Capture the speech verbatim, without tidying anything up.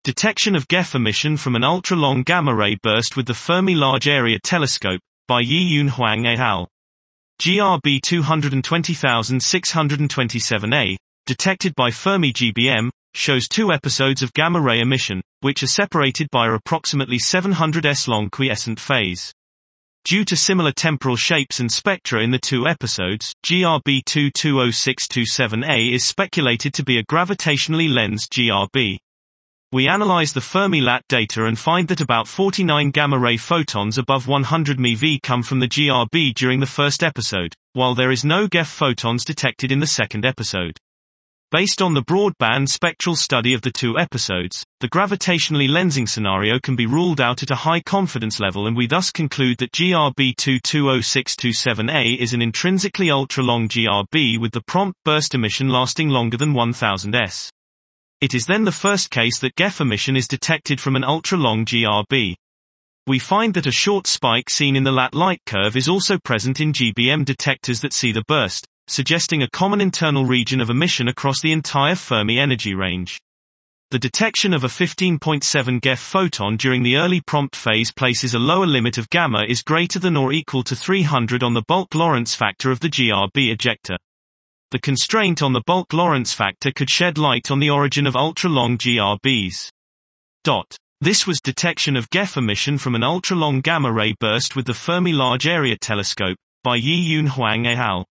Detection of G E F emission from an ultra-long gamma-ray burst with the Fermi Large Area Telescope, by Yi-Yun Huang et al. G R B two hundred twenty thousand six hundred twenty-seven A, detected by Fermi G B M, shows two episodes of gamma-ray emission, which are separated by a approximately seven hundred S long quiescent phase. Due to similar temporal shapes and spectra in the two episodes, G R B two two zero six two seven A is speculated to be a gravitationally lensed G R B. We analyze the Fermi-Lat data and find that about forty-nine gamma-ray photons above one hundred MeV come from the G R B during the first episode, while there is no G E F photons detected in the second episode. Based on the broadband spectral study of the two episodes, the gravitationally lensing scenario can be ruled out at a high confidence level, and we thus conclude that G R B two two zero six two seven A is an intrinsically ultra-long G R B with the prompt burst emission lasting longer than one thousand S. It is then the first case that G E F emission is detected from an ultra-long G R B. We find that a short spike seen in the Lat light curve is also present in G B M detectors that see the burst, suggesting a common internal region of emission across the entire Fermi energy range. The detection of a fifteen point seven G E F photon during the early prompt phase places a lower limit of gamma is greater than or equal to three hundred on the bulk Lorentz factor of the G R B ejector. The constraint on the bulk Lorentz factor could shed light on the origin of ultra-long G R Bs. Dot. This was detection of G E F emission from an ultra-long gamma-ray burst with the Fermi Large Area Telescope, by Yi-Yun Huang et al.